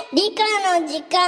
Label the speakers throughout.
Speaker 1: 理科の時間。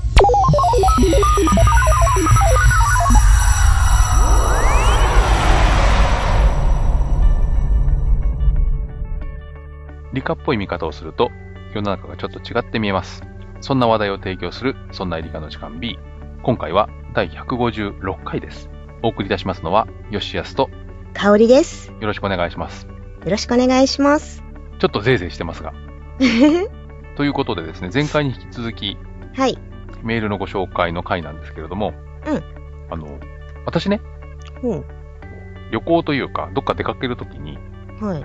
Speaker 2: 理科っぽい見方をすると世の中がちょっと違って見えます。そんな話題を提供するそんな理科の時間 B。 今回は第156回です。お送りいたしますのは吉安と
Speaker 3: 香りです。
Speaker 2: よろしくお願いします。
Speaker 3: よろしくお願いします。
Speaker 2: ちょっとぜいぜいしてますがということでですね、前回に引き続き、
Speaker 3: はい、
Speaker 2: メールのご紹介の回なんですけれども、私ね、旅行というかどっか出かけるときに、
Speaker 3: はい、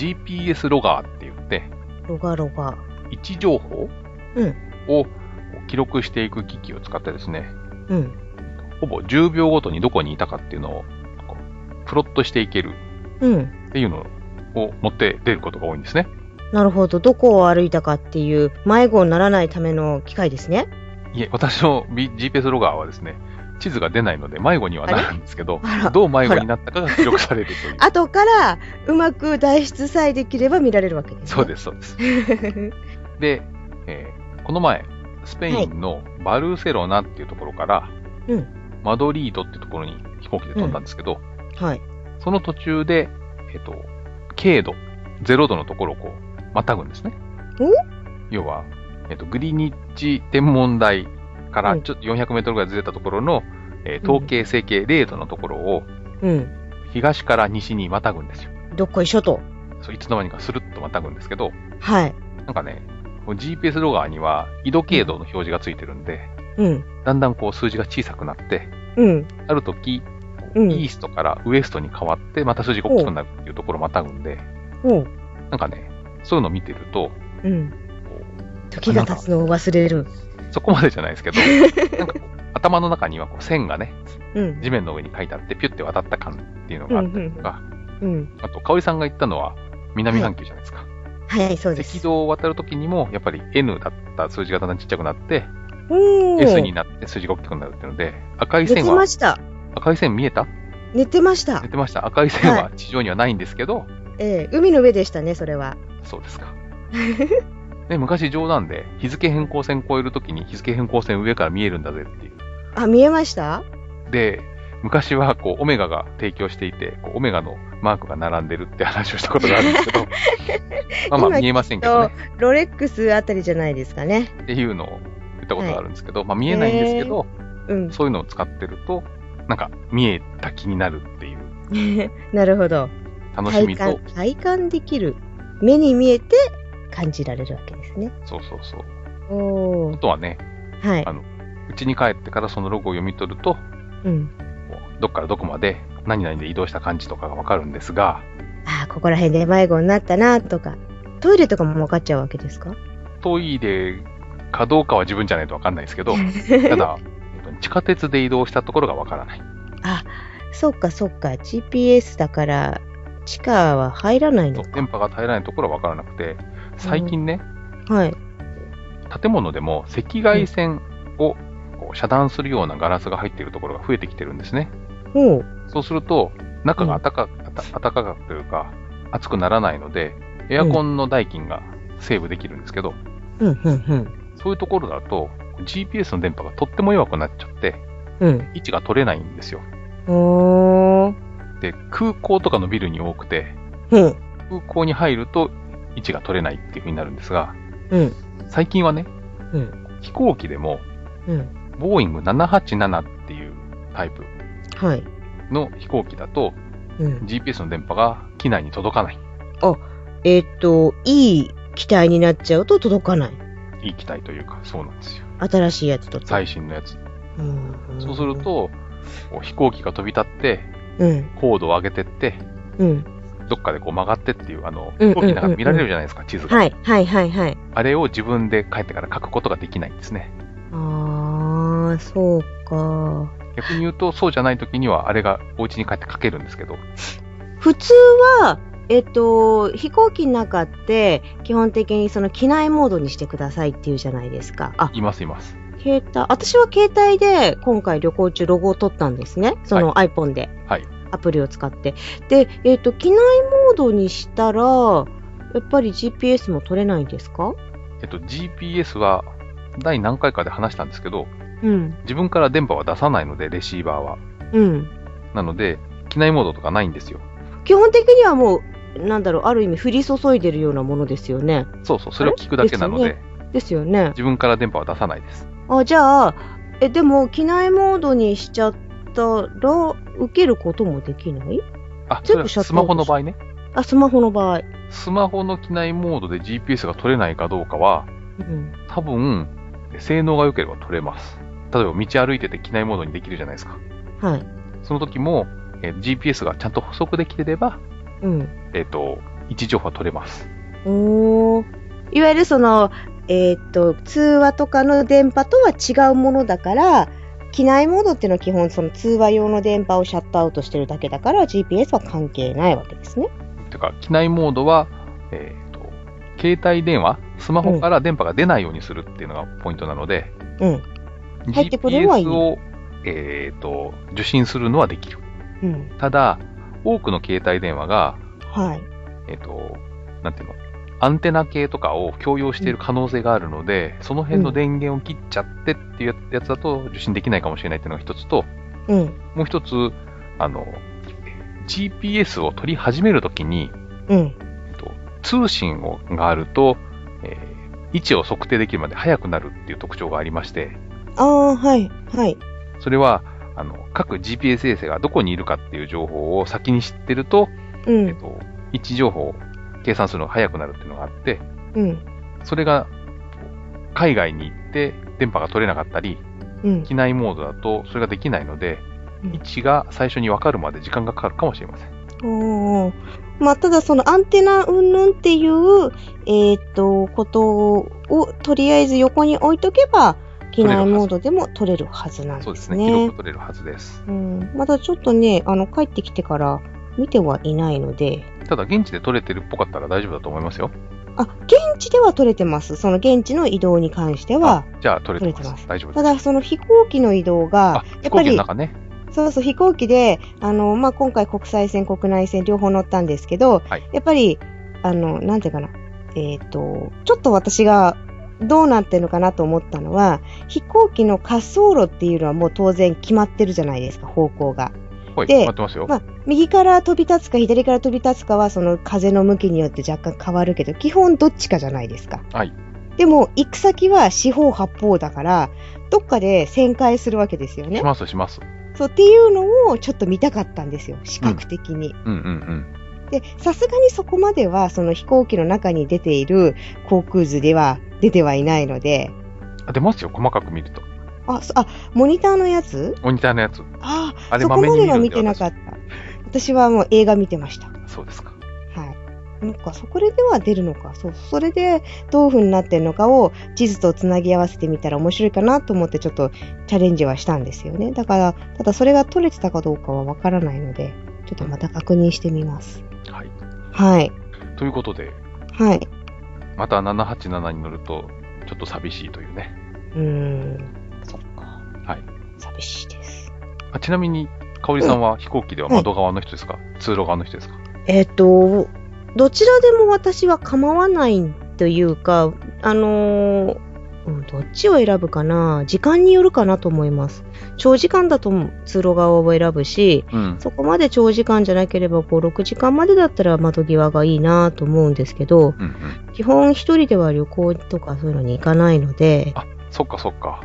Speaker 2: GPS ロガーって言って
Speaker 3: ロガ
Speaker 2: 位置情報を記録していく機器を使ってですね、ほぼ10秒ごとにどこにいたかっていうのをプロットしていけるっていうのを持って出ることが多いんですね。
Speaker 3: なるほど。どこを歩いたかっていう迷子にならないための機械ですね。
Speaker 2: いえ、私の GPS ロガーはですね、地図が出ないので迷子にはなるんですけど、どう迷子になったかが記録されるという。
Speaker 3: 後からうまく脱出さえできれば見られるわけですね。
Speaker 2: そうです、そうです。で、この前、スペインのバルセロナっていうところから、マドリードっていうところに飛行機で飛んだんですけど、その途中で、経度、0度のところをこう、またぐんですね。要は、グリニッジ天文台からちょっと400メートルぐらいずれたところの、統計整形0度のところを、東から西にまたぐんですよ。
Speaker 3: どっこいしょと。
Speaker 2: そう、いつの間にかスルッとまたぐんですけど、
Speaker 3: なん
Speaker 2: かね、GPS ロガーには緯度経度の表示がついてるんで、だんだんこう数字が小さくなって、ある時、イーストからウエストに変わって、また数字が大きくなるっていうところをまたぐんで、なんかね、そういうのを見てると、
Speaker 3: 時が経つのを忘れる。
Speaker 2: そこまでじゃないですけど、なんか頭の中にはこう線がね、地面の上に書いてあって、ピュッて渡った感っていうのがあったりとか、あと、香織さんが言ったのは南半球じゃないですか。
Speaker 3: はい、そうです。
Speaker 2: 赤道を渡るときにも、やっぱり N だった数字がだんだんちっちゃくなって、S になって数字が大きくなるっていうので、赤い線は、赤い線見えた？
Speaker 3: 寝てました。
Speaker 2: 赤い線は地上にはないんですけど、
Speaker 3: 海の上でしたね、それは。
Speaker 2: そうですか。で、昔冗談で、日付変更線越えるときに日付変更線上から見えるんだぜっていう。
Speaker 3: あ、見えました？
Speaker 2: で、昔はこう、オメガが提供していて、こうオメガのマークが並んでるって話をしたことがあるんですけど、まあ見えませんけどね。
Speaker 3: ロレックスあたりじゃないですかね。
Speaker 2: っていうのを言ったことがあるんですけど、まあ見えないんですけど、そういうのを使ってると、なんか見えた気になるっていう。
Speaker 3: なるほど。
Speaker 2: 楽しみと。
Speaker 3: 体感できる。目に見えて感じられるわけですね。
Speaker 2: そう。あとはね、うちに帰ってからそのロゴを読み取ると、どっからどこまで何々で移動した感じとかがわかるんですが、
Speaker 3: ここら辺で迷子になったなとか、トイレとかも分かっちゃうわけですか？
Speaker 2: トイレかどうかは自分じゃないとわかんないですけど、ただ、地下鉄で移動したところがわからない。
Speaker 3: そっか。GPS だから、地下は入らないのか。
Speaker 2: 電波が入らないところはわからなくて、最近ね、建物でも赤外線を遮断するようなガラスが入っているところが増えてきてるんですね。そうすると、中が暖かくというか、暑くならないので、エアコンの代金がセーブできるんですけど、そういうところだと、GPS の電波がとっても弱くなっちゃって、位置が取れないんですよ。で、空港とかのビルに多くて、空港に入ると位置が取れないっていう風になるんですが、最近はね、飛行機でも、ボーイング787っていうタイプの飛行機だと、GPS の電波が機内に届かない。
Speaker 3: いい機体になっちゃうと届かない。
Speaker 2: いい機体というか、そうなんですよ。
Speaker 3: 新しいやつと。
Speaker 2: 最新のやつ。そうすると、飛行機が飛び立って、高度を上げてって、どっかでこう曲がってっていう、飛行機の中で見られるじゃないですか、地図が。あれを自分で帰ってから書くことができないんですね。
Speaker 3: そうか。
Speaker 2: 逆に言うと、そうじゃない時には、あれがお家に帰って書けるんですけど。
Speaker 3: 普通は、飛行機の中って、基本的にその機内モードにしてくださいっていうじゃないですか。
Speaker 2: います。
Speaker 3: 私は携帯で今回旅行中ロゴを取ったんですね。その iPhone で。アプリを使って。で、機内モードにしたら、やっぱり GPS も取れないんですか？
Speaker 2: GPS は第何回かで話したんですけど、
Speaker 3: うん。
Speaker 2: 自分から電波は出さないので、レシーバーは。
Speaker 3: うん。
Speaker 2: なので、機内モードとかないんですよ。
Speaker 3: 基本的にはもう、ある意味降り注いでるようなものですよね。
Speaker 2: そうそう、それを聞くだけなので。
Speaker 3: ですよね。
Speaker 2: 自分から電波は出さないです。
Speaker 3: じゃあ、でも、機内モードにしちゃったら、受けることもできない？
Speaker 2: それはスマホの場合ね。
Speaker 3: スマホの場合。
Speaker 2: スマホの機内モードで GPS が取れないかどうかは、多分、性能が良ければ取れます。例えば道歩いてて機内モードにできるじゃないですか。
Speaker 3: はい。
Speaker 2: その時も、GPS がちゃんと補足できてれば、位置情報は取れます。
Speaker 3: いわゆる通話とかの電波とは違うものだから、機内モードっていうのは基本その通話用の電波をシャットアウトしてるだけだから GPS は関係ないわけですね。
Speaker 2: というか、機内モードは、携帯電話、スマホから電波が出ないようにするっていうのがポイントなので、
Speaker 3: 入ってくるのはいい。
Speaker 2: GPS を、受信するのはできる。ただ、多くの携帯電話が、なんていうの、アンテナ系とかを共用している可能性があるので、その辺の電源を切っちゃってっていうやつだと受信できないかもしれないっていうのが一つと、もう一つ、GPS を取り始めるときに、通信があると、位置を測定できるまで早くなるっていう特徴がありまして、
Speaker 3: はい。
Speaker 2: それは、各 GPS 衛星がどこにいるかっていう情報を先に知ってると、位置情報を計算するのが早くなるっていうのがあって、それが海外に行って電波が取れなかったり、機内モードだとそれができないので、位置が最初に分かるまで時間がかかるかもしれません。
Speaker 3: ただそのアンテナ云々っていう、ことをとりあえず横に置いとけば、機内モードでも取れるはずなんですね。
Speaker 2: そうですね。記録取れるはずです。
Speaker 3: まだちょっとね、帰ってきてから見てはいないので。
Speaker 2: ただ、現地で取れてるっぽかったら大丈夫だと思いますよ。
Speaker 3: 現地では取れてます。その現地の移動に関しては。
Speaker 2: じゃあ取れてます。大丈夫です。
Speaker 3: ただ、その飛行機の移動が、
Speaker 2: やっぱり。飛行機の中ね。
Speaker 3: そうそう、飛行機で、今回国際線、国内線両方乗ったんですけど、やっぱり、なんていうかな。ちょっと私が、どうなってるのかなと思ったのは、飛行機の滑走路っていうのはもう当然決まってるじゃないですか、方向が。
Speaker 2: で、決まってますよ。
Speaker 3: 右から飛び立つか左から飛び立つかはその風の向きによって若干変わるけど、基本どっちかじゃないですか。でも、行く先は四方八方だから、どっかで旋回するわけですよね。
Speaker 2: します。
Speaker 3: そうっていうのをちょっと見たかったんですよ、視覚的に。で、さすがにそこまでは、その飛行機の中に出ている航空図では出てはいないので。
Speaker 2: 出ますよ、細かく見ると。
Speaker 3: モニターのやつ？
Speaker 2: モニターのやつ。
Speaker 3: そこまでは見てなかった。私はもう映画見てました。
Speaker 2: そうですか。
Speaker 3: なんか、それでは出るのか。それでどういう風になってるのかを地図とつなぎ合わせてみたら面白いかなと思ってちょっとチャレンジはしたんですよね。だから、ただそれが取れてたかどうかはわからないので、ちょっとまた確認してみます。と
Speaker 2: いうことで、また787に乗るとちょっと寂しいというね。
Speaker 3: そっか。寂しいです。
Speaker 2: ちなみに、かおりさんは飛行機では窓側の人ですか？通路側の人ですか？
Speaker 3: どちらでも私は構わないというか、どっちを選ぶかな？時間によるかなと思います。長時間だと通路側を選ぶし、そこまで長時間じゃなければ5、6時間までだったら窓際がいいなと思うんですけど、基本一人では旅行とかそういうのに行かないので、
Speaker 2: そっか。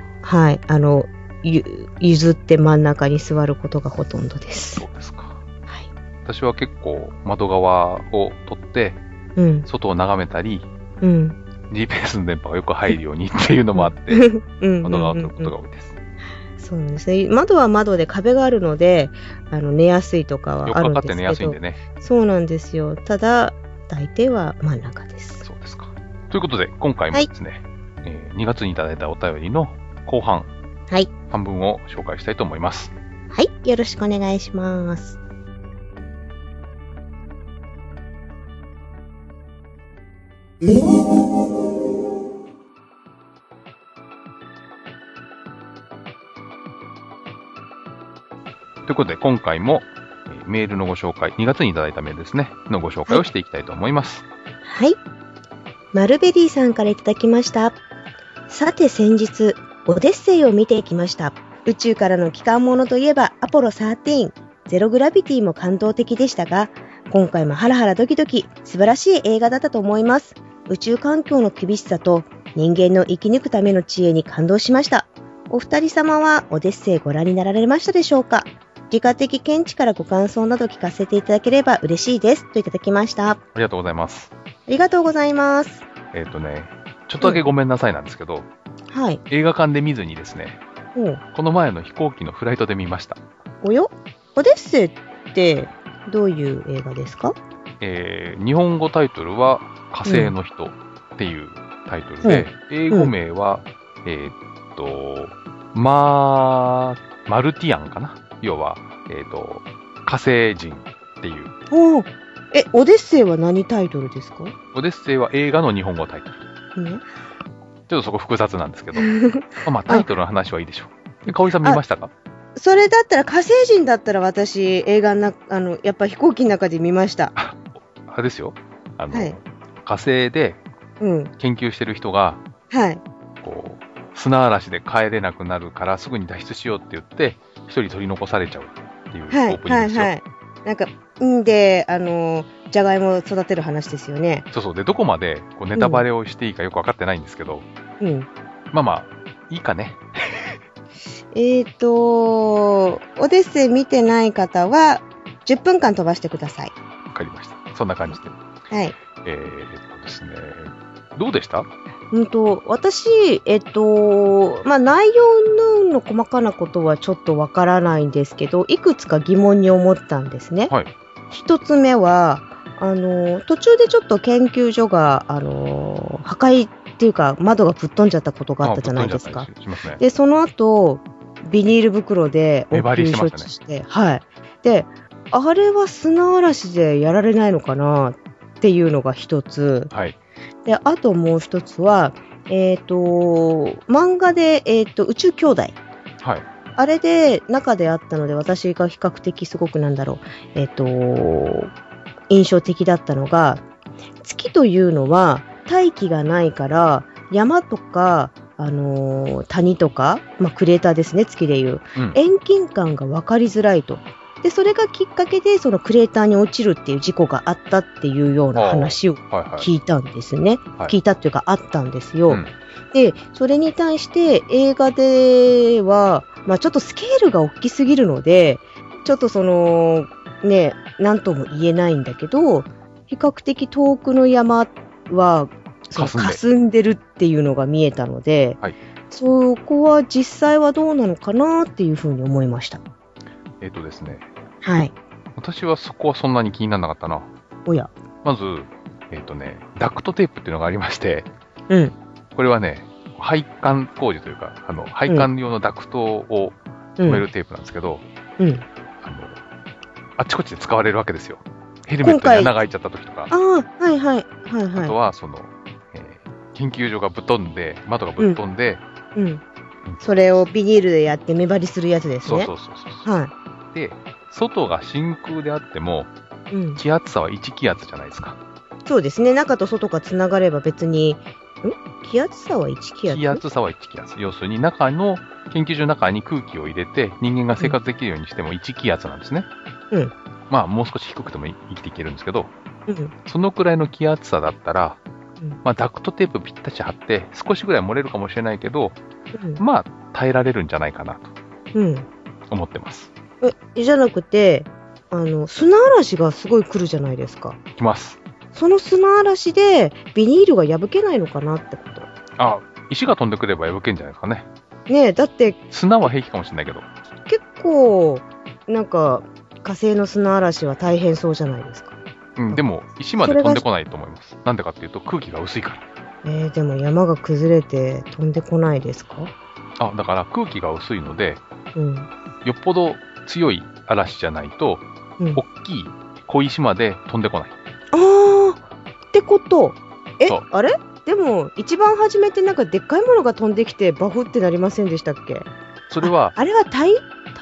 Speaker 3: 譲って真ん中に座ることがほとんどです。
Speaker 2: そうですか。私は結構窓側を取って、外を眺めたり、GPS の電波がよく入るようにっていうのもあって、窓側を取ることが多いです。
Speaker 3: そうなんですね。窓は窓で壁があるので、寝やすいとかはあるんですけど。
Speaker 2: よくわかって寝やすいんでね。
Speaker 3: そうなんですよ。ただ、大抵は真ん中です。
Speaker 2: そうですか。ということで、今回もですね、2月にいただいたお便りの後半、半分を紹介したいと思います。
Speaker 3: よろしくお願いします。
Speaker 2: ということで、今回もメールのご紹介、2月にいただいたメールですね、のご紹介をしていきたいと思います。
Speaker 3: マルベリーさんからいただきました。 さて先日、オデッセイを見てきました。宇宙からの帰還ものといえばアポロ13、ゼログラビティも感動的でしたが、今回もハラハラドキドキ素晴らしい映画だったと思います。宇宙環境の厳しさと人間の生き抜くための知恵に感動しました。お二人様はオデッセイご覧になられましたでしょうか？理科的見地からご感想など聞かせていただければ嬉しいですといただきました。
Speaker 2: ありがとうございます。
Speaker 3: ありがとうございます。
Speaker 2: ちょっとだけごめんなさいなんですけど、
Speaker 3: はい。
Speaker 2: 映画館で見ずにですね、この前の飛行機のフライトで見ました。
Speaker 3: およ？オデッセイってどういう映画ですか？
Speaker 2: 日本語タイトルは火星の人っていうタイトルで、英語名は、マルティアンかな？要は、火星人っていう。
Speaker 3: オデッセイは何タイトルですか？
Speaker 2: オデッセイは映画の日本語タイトル。ちょっとそこ複雑なんですけど、タイトルの話はいいでしょう。かおりさん見ましたか？
Speaker 3: それだったら、火星人だったら私、映画やっぱ飛行機の中で見ました。
Speaker 2: あれですよ。火星で研究してる人が、砂嵐で帰れなくなるからすぐに脱出しようって言って、一人取り残されちゃうっていうオープニングですよ。
Speaker 3: なんか、で、じゃがいもを育てる話ですよね。
Speaker 2: そう。で、どこまでネタバレをしていいかよくわかってないんですけど、いいかね。
Speaker 3: オデッセイ見てない方は、10分間飛ばしてください。
Speaker 2: わかりました。そんな感じで。
Speaker 3: はい。
Speaker 2: ですね、どうでした？
Speaker 3: 私、内容の細かなことはちょっとわからないんですけど、いくつか疑問に思ったんですね。
Speaker 2: はい。
Speaker 3: 一つ目は、途中でちょっと研究所が、破壊っていうか、窓がぶっ飛んじゃったことがあったじゃないですか。
Speaker 2: しますね。
Speaker 3: で、その後、ビニール袋で
Speaker 2: 応急処置
Speaker 3: して、はい。で、あれは砂嵐でやられないのかなっていうのが一つ。
Speaker 2: はい。
Speaker 3: で、あともう一つは、漫画で、宇宙兄弟。
Speaker 2: はい。
Speaker 3: あれで中であったので、私が比較的すごく印象的だったのが、月というのは大気がないから、山とか、谷とか、クレーターですね、月でいう。遠近感が分かりづらいと。で、それがきっかけで、そのクレーターに落ちるっていう事故があったっていうような話を聞いたんですね。聞いたっていうか、あったんですよ。で、それに対して映画では、ちょっとスケールが大きすぎるので、ちょっとなんとも言えないんだけど、比較的遠くの山は、霞んでるっていうのが見えたので、そこは実際はどうなのかなっていうふうに思いました。
Speaker 2: ですね。
Speaker 3: はい。
Speaker 2: 私はそこはそんなに気にならなかったな。
Speaker 3: おや。
Speaker 2: まず、ダクトテープっていうのがありまして、これはね、配管工事というか、配管用のダクトを止めるテープなんですけど、あっちこっちで使われるわけですよ。ヘルメットに穴が開いちゃった時とか。あとは、研究所がぶっ飛んで、窓がぶっ飛んで、
Speaker 3: それをビニールでやって目張りするやつですね。
Speaker 2: そう。で、外が真空であっても、気圧差は1気圧じゃないですか。
Speaker 3: そうですね。中と外がつながれば別に、気圧差は1気圧？
Speaker 2: 気圧差は1気圧。要するに研究所の中に空気を入れて人間が生活できるようにしても1気圧なんですね。もう少し低くても生きていけるんですけど、そのくらいの気圧差だったら、ダクトテープぴったし貼って少しぐらい漏れるかもしれないけど、耐えられるんじゃないかなと思ってます。
Speaker 3: じゃなくて、砂嵐がすごい来るじゃないですか。
Speaker 2: 来ます。
Speaker 3: その砂嵐でビニールが破けないのかなってこと。
Speaker 2: 石が飛んでくれば破けんじゃないですかね。
Speaker 3: だって
Speaker 2: 砂は平気かもしれないけど。
Speaker 3: 結構火星の砂嵐は大変そうじゃないですか。
Speaker 2: でも石まで飛んでこないと思います。なんでかっていうと空気が薄いから。
Speaker 3: でも山が崩れて飛んでこないですか？
Speaker 2: だから空気が薄いので、よっぽど強い嵐じゃないと、大きい小石まで飛んでこない。
Speaker 3: ってこと。あれ？でも一番初めってでっかいものが飛んできてバフってなりませんでしたっけ？
Speaker 2: それは
Speaker 3: あれはタイヤ？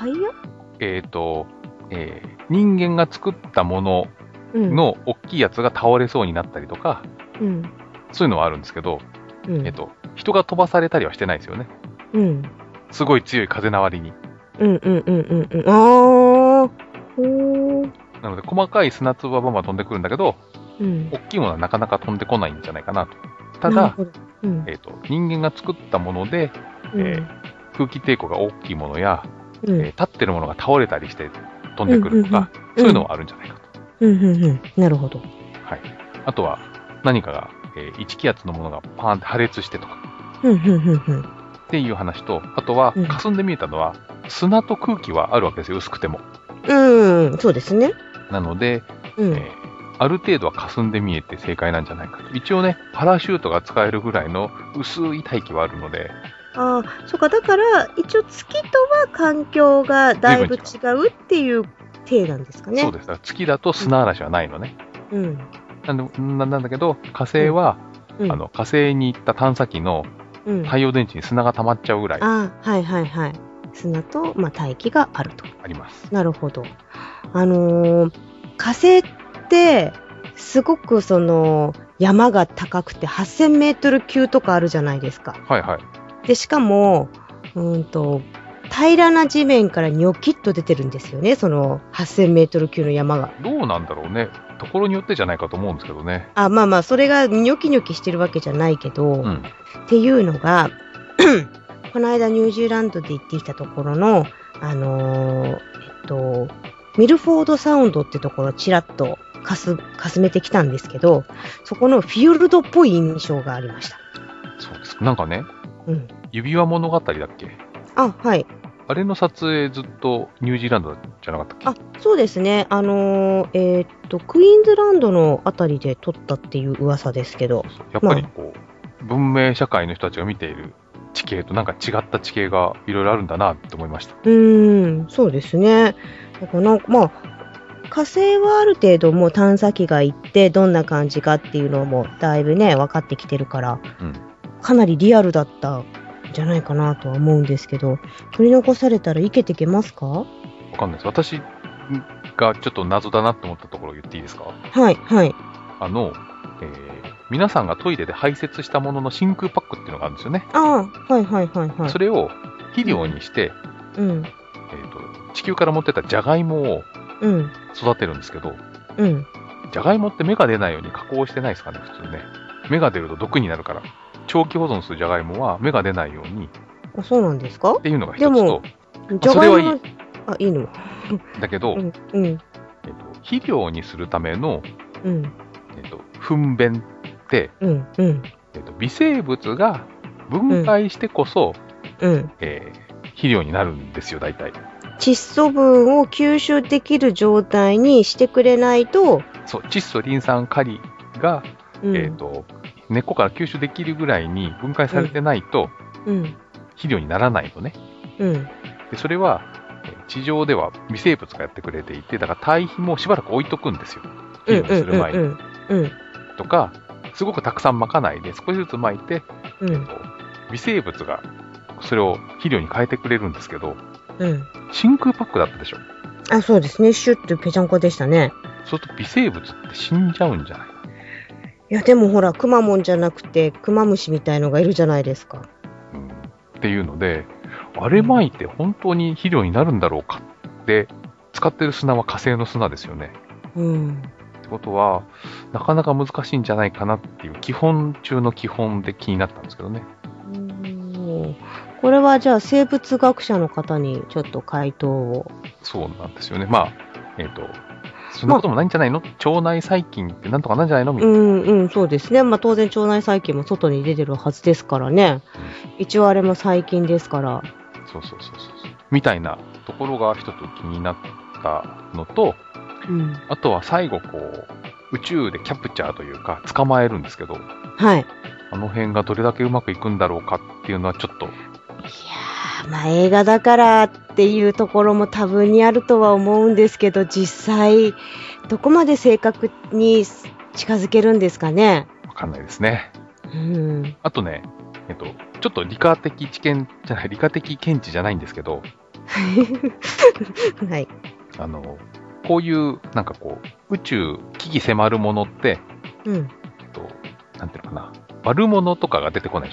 Speaker 2: 人間が作ったもの大きいやつが倒れそうになったりとか、そういうのはあるんですけど、 人が飛ばされたりはしてないですよね。
Speaker 3: うん。
Speaker 2: すごい強い風な割に。
Speaker 3: うんうんうんうんうん。あ
Speaker 2: あ。なので、細かい砂粒はバンバン飛んでくるんだけど、
Speaker 3: うん、
Speaker 2: 大きいものはなかなか飛んでこないんじゃないかなと。ただ、
Speaker 3: うん、
Speaker 2: 人間が作ったもので、空気抵抗が大きいものや、立ってるものが倒れたりして飛んでくるとか、そういうのはあるんじゃないかと。
Speaker 3: なるほど。
Speaker 2: はい。あとは、何かが、1気圧のものがパーンって破裂してとか。っていう話と、あとは、霞んで見えたのは、砂と空気はあるわけですよ、薄くても。
Speaker 3: そうですね。
Speaker 2: なので、ある程度は霞んで見えて正解なんじゃないかと。一応ね、パラシュートが使えるぐらいの薄い大気はあるので。
Speaker 3: ああ、そうか、だから、一応月とは環境がだいぶ違うっていう体なんですかね。
Speaker 2: そうです。月だと砂嵐はないのね。なんだけど、火星は、火星に行った探査機の太陽電池に砂が溜まっちゃうぐらい。砂と、大気があると。 あります。
Speaker 3: なるほど。火星って、すごく山が高くて8000メートル級とかあるじゃないですか。
Speaker 2: はいはい。
Speaker 3: で、しかも、平らな地面からニョキッと出てるんですよね、その8000メートル級の山が。
Speaker 2: どうなんだろうね。ところによってじゃないかと思うんですけどね。
Speaker 3: それがニョキニョキしてるわけじゃないけど、っていうのが、この間ニュージーランドで行ってきたところの、ミルフォードサウンドってところをちらっとかすめてきたんですけど、そこのフィヨルドっぽい印象がありました。
Speaker 2: そうですか。なんかね、指輪物語だっけ？
Speaker 3: はい。
Speaker 2: あれの撮影ずっとニュージーランドじゃなかったっ
Speaker 3: け？そうですね。クイーンズランドのあたりで撮ったっていう噂ですけど。
Speaker 2: やっぱり文明社会の人たちが見ている地形となんか違った地形がいろいろあるんだなって思いました。
Speaker 3: そうですね。だから火星はある程度もう探査機が行ってどんな感じかっていうのもだいぶね、分かってきてるから、かなりリアルだったんじゃないかなとは思うんですけど、取り残されたら生けていけますか？わ
Speaker 2: かんないです。私がちょっと謎だなって思ったところを言っていいですか？
Speaker 3: はい、はい。
Speaker 2: 皆さんがトイレで排泄したものの真空パックっていうのがあるんですよね。
Speaker 3: はい。
Speaker 2: それを肥料にして、地球から持ってたジャガイモを育てるんですけど、ジャガイモって芽が出ないように加工してないですかね、普通ね。芽が出ると毒になるから。長期保存するジャガイモは芽が出ないように。
Speaker 3: そうなんですか？
Speaker 2: っていうのが一つと。
Speaker 3: それはいい。いいの。
Speaker 2: だけど、肥料にするための、糞便って、微生物が分解してこそ、肥料になるんですよ、大体。
Speaker 3: 窒素分を吸収できる状態にしてくれないと。
Speaker 2: そう、窒素、リン酸、カリが、根っこから吸収できるぐらいに分解されてないと、肥料にならないのね。でそれは、地上では微生物がやってくれていて、だから堆肥もしばらく置いとくんですよ。肥料にする前に。とか、すごくたくさんまかないで、少しずつまいて、微生物がそれを肥料に変えてくれるんですけど、真空パックだったでしょ。
Speaker 3: そうですね。シュッとぺちゃんこでしたね。
Speaker 2: そうすると微生物って死んじゃうんじゃない？
Speaker 3: いや、でもほら、クマモンじゃなくて、クマムシみたいのがいるじゃないですか。
Speaker 2: っていうので、あれまいて本当に肥料になるんだろうかって、使ってる砂は火星の砂ですよね。ってことは、なかなか難しいんじゃないかなっていう基本中の基本で気になったんですけどね。
Speaker 3: これはじゃあ生物学者の方にちょっと回答を。
Speaker 2: そうなんですよね。そんなこともないんじゃないの？腸内細菌ってなんとかなんじゃないのみたいな。
Speaker 3: そうですね。当然腸内細菌も外に出てるはずですからね。一応あれも細菌ですから。
Speaker 2: そう。みたいなところが一つ気になったのと、あとは最後宇宙でキャプチャーというか捕まえるんですけど、あの辺がどれだけうまくいくんだろうかっていうのはちょっと。
Speaker 3: いやー、映画だからっていうところも多分にあるとは思うんですけど、実際どこまで正確に近づけるんですかね。
Speaker 2: わかんないですね。あとね、ちょっと理科的検知じゃないんですけど、
Speaker 3: はい。
Speaker 2: こういう宇宙危機迫るものって、なんていうのかな、悪者とかが出てこないでしょ？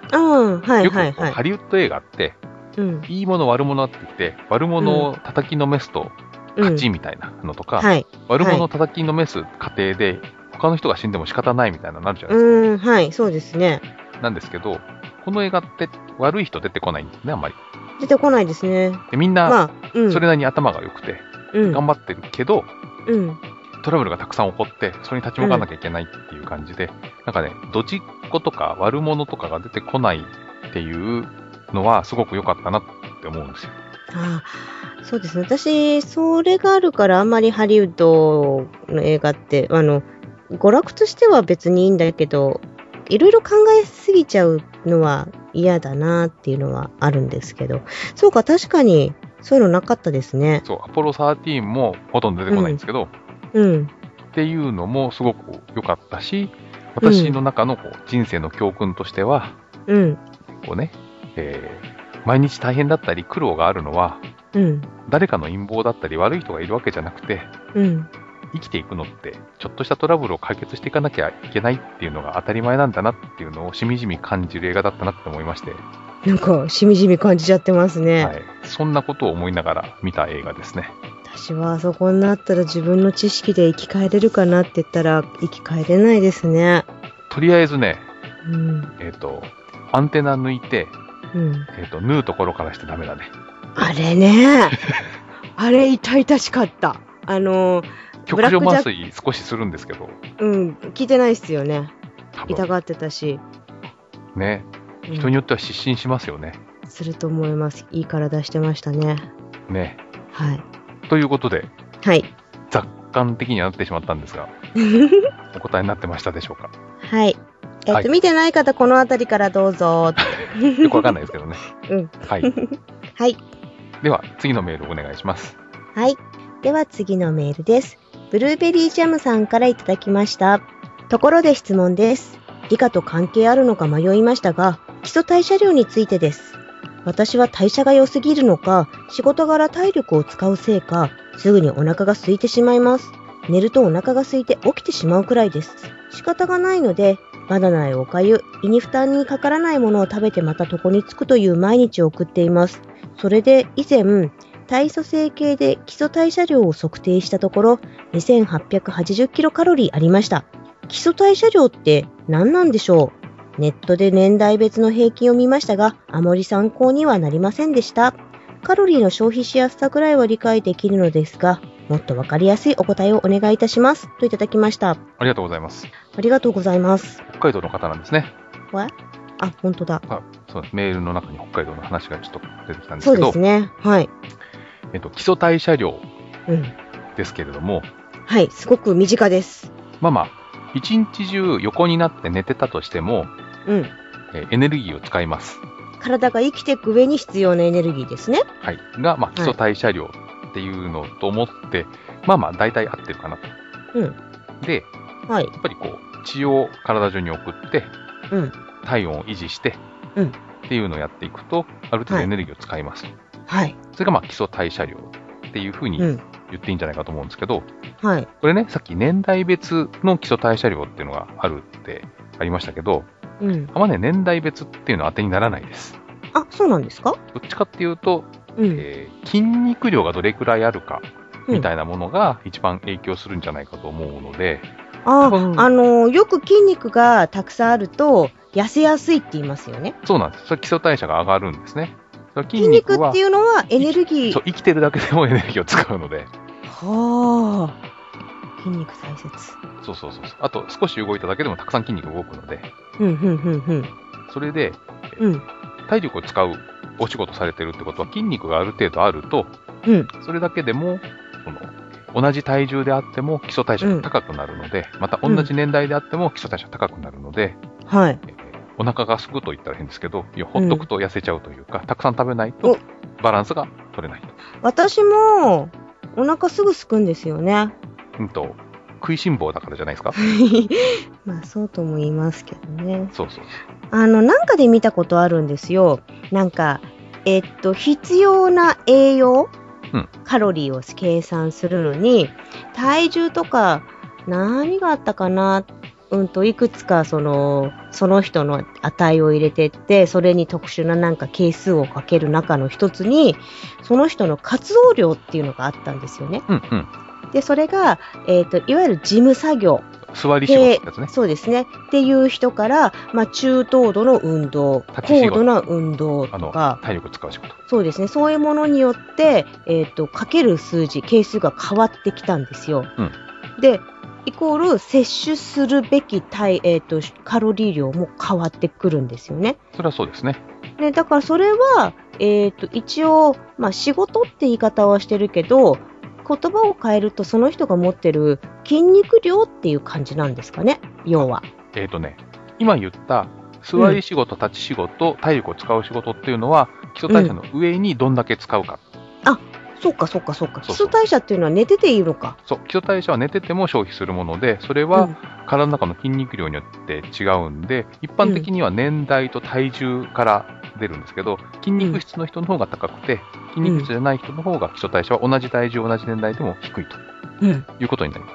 Speaker 3: はいはいはい。
Speaker 2: ハリウッド映画って、いいもの悪者って言って、悪者を叩きのめすと勝ちみたいなのとか、悪者を叩きのめす過程で、他の人が死んでも仕方ないみたいなのあるじゃないですか。
Speaker 3: はい、そうですね。
Speaker 2: なんですけど、この映画って悪い人出てこないんですね、あんまり。
Speaker 3: 出てこないですね。
Speaker 2: でみんな、それなりに頭が良くて、頑張ってるけど、トラブルがたくさん起こって、それに立ち向かわなきゃいけないっていう感じで、なんかね、ドジっ子とか悪者とかが出てこないっていうのはすごく良かったなって思うんですよ。
Speaker 3: そうですね。私、それがあるからあんまりハリウッドの映画って、娯楽としては別にいいんだけど、いろいろ考えすぎちゃうのは嫌だなっていうのはあるんですけど、そうか、確かにそういうのなかったですね。
Speaker 2: そう、アポロ13もほとんど出てこないんですけど、っていうのもすごく良かったし、私の中の人生の教訓としては、こうね、毎日大変だったり苦労があるのは、誰かの陰謀だったり悪い人がいるわけじゃなくて、生きていくのってちょっとしたトラブルを解決していかなきゃいけないっていうのが当たり前なんだなっていうのをしみじみ感じる映画だったなって思いまして。
Speaker 3: なんかしみじみ感じちゃってますね。
Speaker 2: はい。そんなことを思いながら見た映画ですね。
Speaker 3: 私はあそこになったら自分の知識で生き返れるかなって言ったら生き返れないですね。
Speaker 2: とりあえずね、アンテナ抜いて、縫うところからしてダメだね。
Speaker 3: あれね。あれ痛々しかった。
Speaker 2: 局所麻酔少しするんですけど。
Speaker 3: 聞いてないっすよね。痛がってたし。
Speaker 2: ね。人によっては失神しますよね。
Speaker 3: すると思います。いい体してましたね。
Speaker 2: ね。
Speaker 3: はい。
Speaker 2: ということで、
Speaker 3: はい。
Speaker 2: 雑感的にはなってしまったんですが、お答えになってましたでしょうか。
Speaker 3: はい。見てない方、このあたりからどうぞ。
Speaker 2: よくわかんないですけどね。はい。
Speaker 3: はい。
Speaker 2: では、次のメールお願いします。
Speaker 3: はい。では次のメールです。ブルーベリージャムさんからいただきました。ところで質問です。理科と関係あるのか迷いましたが、基礎代謝量についてです。私は代謝が良すぎるのか、仕事柄体力を使うせいか、すぐにお腹が空いてしまいます。寝るとお腹が空いて起きてしまうくらいです。仕方がないので、バナナやおかゆ、胃に負担にかからないものを食べてまた床につくという毎日を送っています。それで以前、体組成計で基礎代謝量を測定したところ、2880キロカロリーありました。基礎代謝量って何なんでしょう？ネットで年代別の平均を見ましたが、あまり参考にはなりませんでした。カロリーの消費しやすさくらいは理解できるのですが、もっとわかりやすいお答えをお願いいたします。といただきました。
Speaker 2: ありがとうございます。
Speaker 3: ありがとうございます。
Speaker 2: 北海道の方なんですね。
Speaker 3: 本当だ。
Speaker 2: そうです。メールの中に北海道の話がちょっと出てきたんですけど。
Speaker 3: そうですね。はい。
Speaker 2: 基礎代謝量ですけれども、
Speaker 3: はい、すごく身近です。
Speaker 2: 一日中横になって寝てたとしても、エネルギーを使います。
Speaker 3: 体が生きていく上に必要なエネルギーですね。
Speaker 2: はい。が、基礎代謝量っていうのと思って、大体合ってるかなと。で、やっぱり血を体中に送って、体温を維持して、っていうのをやっていくと、ある程度エネルギーを使います。
Speaker 3: はい。
Speaker 2: それが基礎代謝量っていうふうに言っていいんじゃないかと思うんですけど、
Speaker 3: はい。
Speaker 2: これね、さっき年代別の基礎代謝量っていうのがあるってありましたけど、あんまね、年代別っていうのは当てにならないです。
Speaker 3: あ、そうなんですか？
Speaker 2: どっちかっていうと、筋肉量がどれくらいあるかみたいなものが一番影響するんじゃないかと思うので、
Speaker 3: よく筋肉がたくさんあると痩せやすいって言いますよね。
Speaker 2: そうなんです。それ基礎代謝が上がるんですね。
Speaker 3: 筋肉っていうのはエネルギー。
Speaker 2: そう、生きてるだけでもエネルギーを使うので。
Speaker 3: はあ。筋肉大切。
Speaker 2: そう。あと、少し動いただけでもたくさん筋肉動くので。それで、体力を使うお仕事されてるってことは筋肉がある程度あると、それだけでも、同じ体重であっても基礎代謝が高くなるので、また同じ年代であっても基礎代謝が高くなるので、お腹がすくと言ったら変ですけど、ほっとくと痩せちゃうというか、たくさん食べないとバランスが取れないと。
Speaker 3: 私もお腹すぐすくんですよね。
Speaker 2: 食いしん坊だからじゃないですか？
Speaker 3: そうとも言いますけどね。
Speaker 2: そう。
Speaker 3: なんかで見たことあるんですよ。必要な栄養、カロリーを計算するのに、体重とか何があったかな、 いくつかその人の値を入れてって、それに特殊ななんか係数をかける中の一つに、その人の活動量っていうのがあったんですよね。
Speaker 2: うんうん。
Speaker 3: で、それが、いわゆる事務作業。
Speaker 2: 座り仕事ってやつね。
Speaker 3: そうですね。っていう人から、まあ、中等度の運動、高度な運動とか、
Speaker 2: 体力使う仕事。
Speaker 3: そうですね。そういうものによって、かける数字、係数が変わってきたんですよ。
Speaker 2: うん。
Speaker 3: で、イコール摂取するべきカロリー量も変わってくるんですよね。
Speaker 2: それはそうですね。
Speaker 3: で、だからそれは、一応、まあ、仕事って言い方はしてるけど、言葉を変えるとその人が持ってる筋肉量っていう感じなんですかね、要は。
Speaker 2: 今言った座り仕事、立ち仕事、体力を使う仕事っていうのは、基礎代謝の上にどんだけ使うか。
Speaker 3: あ、そうか。基礎代謝っていうのは寝てていいのか。
Speaker 2: そう、基礎代謝は寝てても消費するもので、それは体の中の筋肉量によって違うんで、一般的には年代と体重から出るんですけど、筋肉質の人の方が高くて、筋肉質じゃない人の方が基礎代謝は同じ体重、同じ年代でも低いということになります。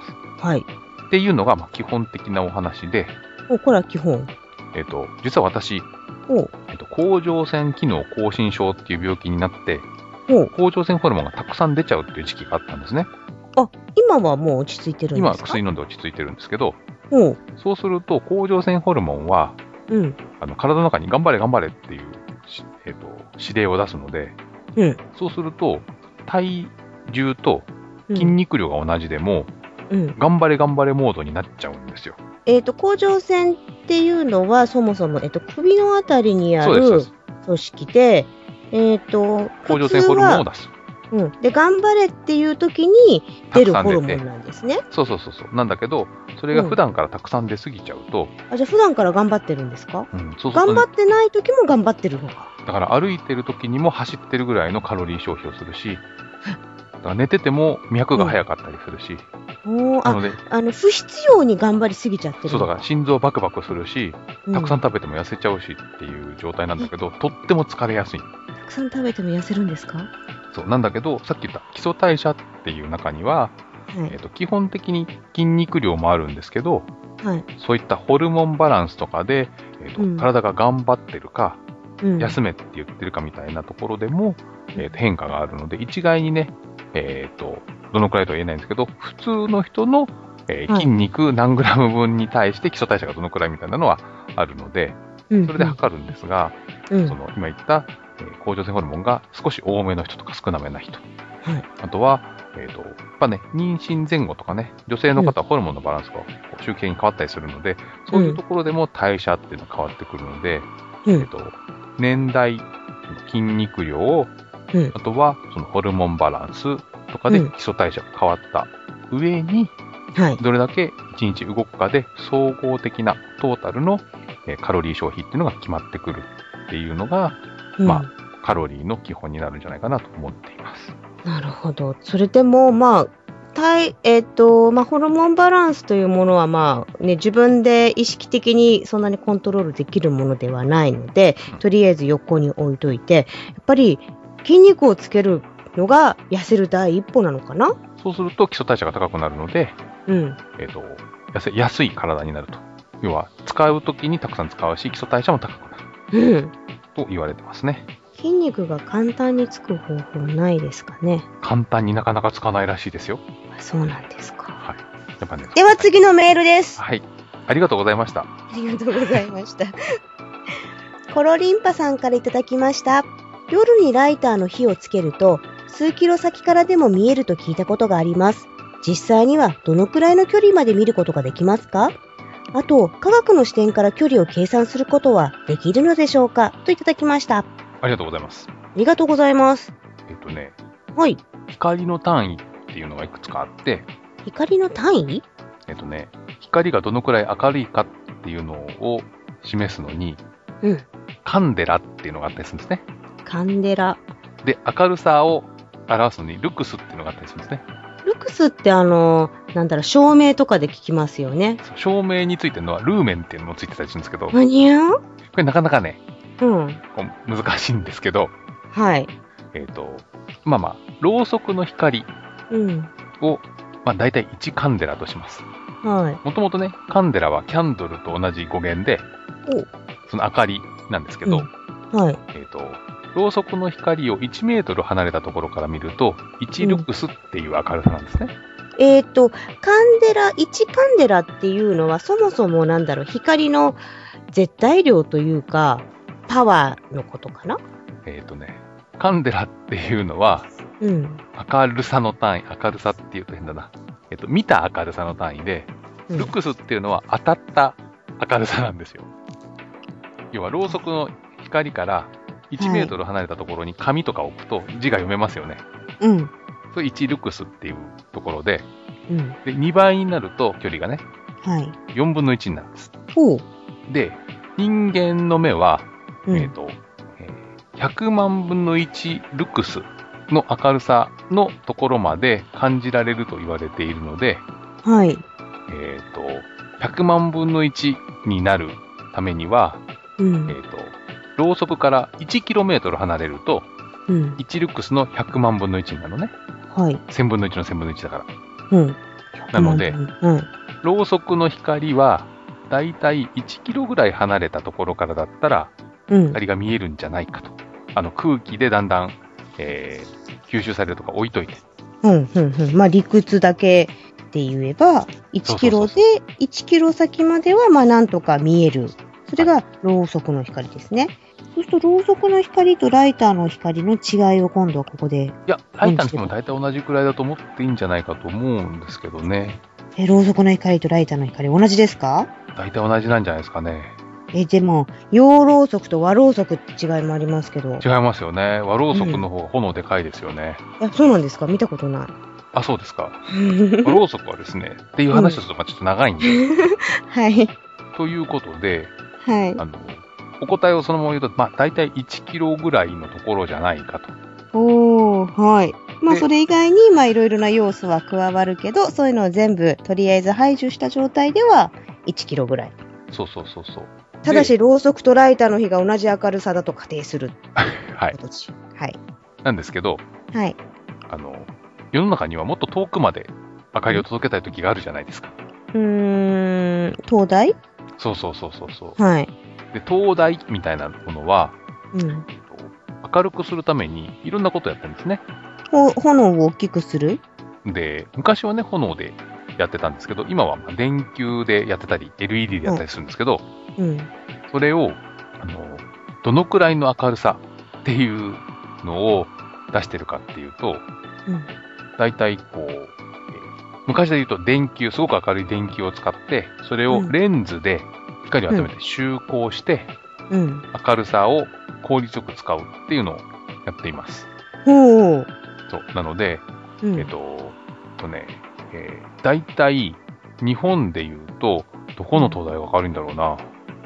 Speaker 3: はい。
Speaker 2: っていうのが、基本的なお話で、
Speaker 3: これは基本。
Speaker 2: 実は私、甲状腺機能亢進症っていう病気になって、甲状腺ホルモンがたくさん出ちゃうっていう時期があったんですね。
Speaker 3: あ、今はもう落ち着いてるんですか？
Speaker 2: 今は薬飲んで落ち着いてるんですけど、そうすると甲状腺ホルモンは、体の中に頑張れっていう、指令を出すので、そうすると体重と筋肉量が同じでも、頑張れモードになっちゃうんですよ。
Speaker 3: 甲状腺っていうのはそもそも、首のあたりにある組織で、
Speaker 2: 甲状腺ホルモンを出す。
Speaker 3: で、頑張れっていう時に出るホルモンなんですね。
Speaker 2: そう。なんだけど、それが普段からたくさん出すぎちゃうと。
Speaker 3: じゃあ普段から頑張ってるんですか？
Speaker 2: そう
Speaker 3: 頑張ってない時も頑張ってるのか。
Speaker 2: だから歩いてる時にも走ってるぐらいのカロリー消費をするし、だから寝てても脈が速かったりするし。
Speaker 3: なので、不必要に頑張りすぎちゃってる。
Speaker 2: そうだから心臓バクバクするし、たくさん食べても痩せちゃうしっていう状態なんだけど、とっても疲れやすい。
Speaker 3: たくさん食べても痩せるんですか？
Speaker 2: そうなんだけど、さっき言った基礎代謝っていう中には、基本的に筋肉量もあるんですけど、そういったホルモンバランスとかで、体が頑張ってるか、休めって言ってるかみたいなところでも、変化があるので、一概にね、どのくらいとは言えないんですけど、普通の人の、筋肉何グラム分に対して基礎代謝がどのくらいみたいなのはあるので、それで測るんですが、今言った甲状腺ホルモンが少し多めの人とか少なめな人。あとは、やっぱね、妊娠前後とかね、女性の方はホルモンのバランスが周期的に変わったりするので、そういうところでも代謝っていうのが変わってくるので、年代、筋肉量、あとはそのホルモンバランスとかで基礎代謝が変わった上に、どれだけ1日動くかで総合的なトータルのカロリー消費っていうのが決まってくるっていうのが、カロリーの基本になるんじゃないかなと思っています。
Speaker 3: なるほど。それでも、ホルモンバランスというものは、自分で意識的にそんなにコントロールできるものではないので、とりあえず横に置いといて、やっぱり筋肉をつけるのが痩せる第一歩なのかな？
Speaker 2: そうすると基礎代謝が高くなるので、痩せやすい体になると。要は、使うときにたくさん使うし、基礎代謝も高くなる。と言われてますね。
Speaker 3: 筋肉が簡単につく方法ないですかね？
Speaker 2: 簡単になかなかつかないらしいですよ。
Speaker 3: そうなんですか。
Speaker 2: はい。やっぱね。
Speaker 3: では次のメールです。
Speaker 2: はい。ありがとうございました。
Speaker 3: ありがとうございました。コロリンパさんからいただきました。夜にライターの火をつけると、数キロ先からでも見えると聞いたことがあります。実際にはどのくらいの距離まで見ることができますか？あと、科学の視点から距離を計算することはできるのでしょうか？といただきました。
Speaker 2: ありがとうございます。
Speaker 3: ありがとうございます。
Speaker 2: はい。光の単位っていうのがいくつかあって。
Speaker 3: 光の単位？
Speaker 2: 光がどのくらい明るいかっていうのを示すのに、カンデラっていうのがあったりするんですね。
Speaker 3: カンデラ。
Speaker 2: で、明るさを表すのにルクスっていうのがあったりするんですね。
Speaker 3: ルクスって照明とかで聞きますよね。
Speaker 2: 照明についてるのはルーメンっていうのもついてたりするんですけど。
Speaker 3: 何や？こ
Speaker 2: れなかなかね、難しいんですけど。
Speaker 3: はい。
Speaker 2: ろうそくの光を、だいたい1カンデラとします。
Speaker 3: はい。
Speaker 2: もともとね、カンデラはキャンドルと同じ語源で、その明かりなんですけど、
Speaker 3: はい。
Speaker 2: ろうそくの光を1メートル離れたところから見ると、1ルクスっていう明るさなんですね。
Speaker 3: 1カンデラっていうのは、そもそも光の絶対量というか、パワーのことかな？
Speaker 2: カンデラっていうのは、明るさの単位、明るさって言うと変だな。見た明るさの単位で、ルクスっていうのは当たった明るさなんですよ。要は、ろうそくの光から1メートル離れたところに紙とか置くと字が読めますよね。それ1ルクスっていうところで、で2倍になると距離がね、4分の1になるんです。で、人間の目は、100万分の1ルクスの明るさのところまで感じられると言われているので、100万分の1になるためには、ろうそくから1キロメートル離れると、1ルクスの100万分の1になるのね。1000分の1の1000分の1だから。なので、ろうそくの光は、だいたい1キロぐらい離れたところからだったら、光が見えるんじゃないかと。空気でだんだん、吸収されるとか置いといて。
Speaker 3: まあ理屈だけで言えば、1キロで、1キロ先までは、まあなんとか見える。それが、ろうそくの光ですね。そうすると、ろうそくの光とライターの光の違いを今度はここで。い
Speaker 2: や、ライターの光も大体同じくらいだと思っていいんじゃないかと思うんですけどね。
Speaker 3: ろうそくの光とライターの光同じですか？
Speaker 2: 大体同じなんじゃないですかね。
Speaker 3: でも、洋ろうそくと和ろうそくって違いもありますけど。
Speaker 2: 違いますよね。和ろうそくの方が炎でかいですよね。
Speaker 3: そうなんですか？見たことない。
Speaker 2: あ、そうですか。和ろうそくはですね、っていう話をするとちょっと長いんで。
Speaker 3: はい。
Speaker 2: ということで、お答えをそのまま言うと、まあ、大体1キロぐらいのところじゃないかと。
Speaker 3: はい。まあ、それ以外に、まあ、いろいろな要素は加わるけど、そういうのを全部、とりあえず排除した状態では、1キロぐらい。
Speaker 2: そう。
Speaker 3: ただし、ろうそくとライターの火が同じ明るさだと仮定する。
Speaker 2: はい。なんですけど、世の中にはもっと遠くまで明かりを届けたい時があるじゃないですか。
Speaker 3: 灯台？
Speaker 2: そう。で、灯台みたいなものは、明るくするためにいろんなことをやってるんですね。
Speaker 3: 炎を大きくする？
Speaker 2: で、昔はね、炎でやってたんですけど、今は電球でやってたり、LED でやったりするんですけど、それを、どのくらいの明るさっていうのを出してるかっていうと、大体昔で言うと電球、すごく明るい電球を使って、それをレンズで光を集めて集光して、明るさを効率よく使うっていうのをやっています。そう。なので、大体、日本で言うと、どこの灯台が明るいんだろうな。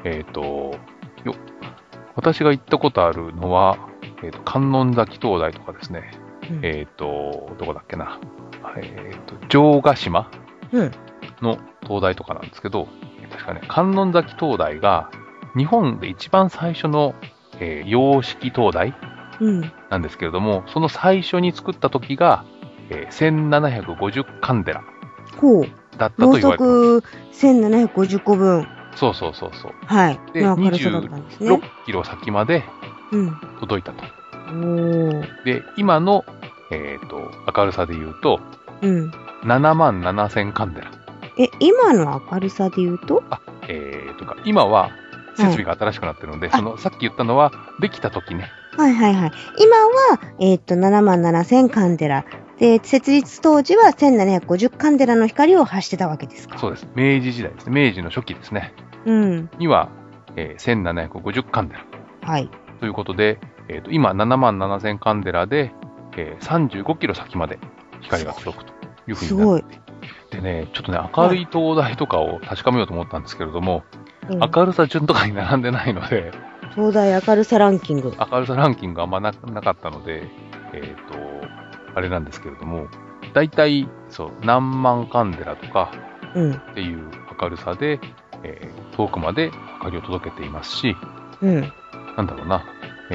Speaker 2: 私が行ったことあるのは、観音崎灯台とかですね。どこだっけな。城ヶ島の灯台とかなんですけど、確かね、観音崎灯台が日本で一番最初の、洋式灯台なんですけれども、その最初に作った時が、1750カンデラだったと言われてます。
Speaker 3: ろうそく1750個分。
Speaker 2: そう。
Speaker 3: はい。
Speaker 2: で、26キロ先まで届いたと。で、今の、明るさで言うと、7万7000カンデラ。
Speaker 3: 今の明るさで言うと？
Speaker 2: 今は設備が新しくなってるので、さっき言ったのはできた時ね。
Speaker 3: 今は、7万7000カンデラ。で、設立当時は1750カンデラの光を発してたわけですか？
Speaker 2: そうです。明治時代ですね。明治の初期ですね。には、1750カンデラ。ということで、今7万7000カンデラで、35キロ先まで光が届くというふうになっていて。でね、ちょっとね、明るい灯台とかを確かめようと思ったんですけれども、明るさ順とかに並んでないので、
Speaker 3: 灯台明るさランキング。
Speaker 2: 明るさランキングあんまなかったので、あれなんですけれども、だいたい、何万カンデラとかっていう明るさで、遠くまで明かりを届けていますし、なんだろうな、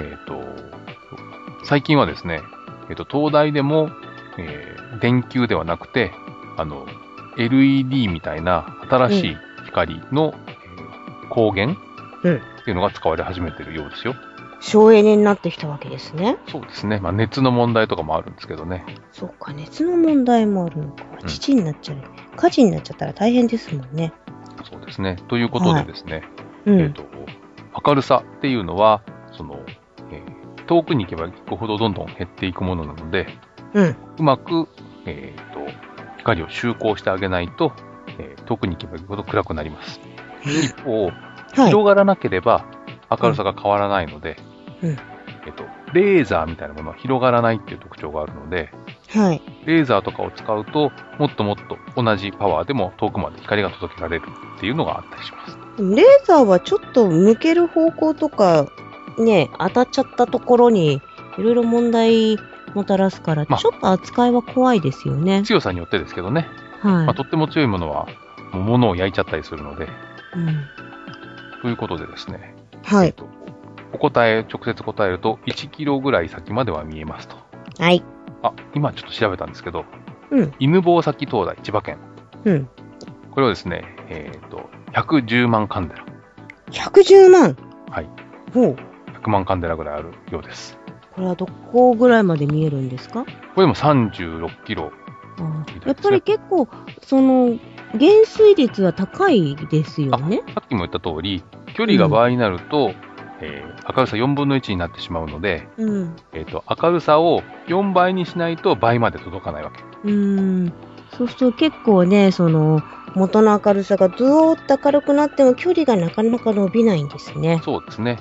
Speaker 2: 最近はですね、灯台でも、電球ではなくて、 LED みたいな新しい光の光源っていうのが使われ始めてるようですよ。
Speaker 3: 省エネになってきたわけですね。
Speaker 2: そうですね。まあ熱の問題とかもあるんですけどね。
Speaker 3: そうか、熱の問題もあるのか。父になっちゃう。火事になっちゃったら大変ですもんね。
Speaker 2: そうですね。ということでですね、明るさっていうのは、遠くに行けば行くほどどんどん減っていくものなので、うまく、光を集光してあげないと、遠くに行けば行くほど暗くなります。一方、広がらなければ明るさが変わらないので、レーザーみたいなものは広がらないっていう特徴があるので、レーザーとかを使うと、もっともっと同じパワーでも遠くまで光が届けられるっていうのがあったりします。
Speaker 3: レーザーはちょっと向ける方向とか、ね、当たっちゃったところにいろいろ問題もたらすから、ちょっと扱いは怖いですよね。
Speaker 2: 強さによってですけどね。とっても強いものは、もう物を焼いちゃったりするので。ということでですね。直接答えると、1キロぐらい先までは見えますと。今ちょっと調べたんですけど、犬吠埼灯台、千葉県。これはですね、110万カンデラ。
Speaker 3: 110万？
Speaker 2: はい。100万カンデラぐらいあるようです。
Speaker 3: これはどこぐらいまで見えるんですか？
Speaker 2: これでも36キロ。
Speaker 3: やっぱり結構、減衰率は高いですよね。
Speaker 2: さっきも言った通り、距離が倍になると、明るさ4分の1になってしまうので、明るさを4倍にしないと倍まで届かないわけ。
Speaker 3: そうすると結構ね、元の明るさがずーっと明るくなっても距離がなかなか伸びないんですね。
Speaker 2: そうですね。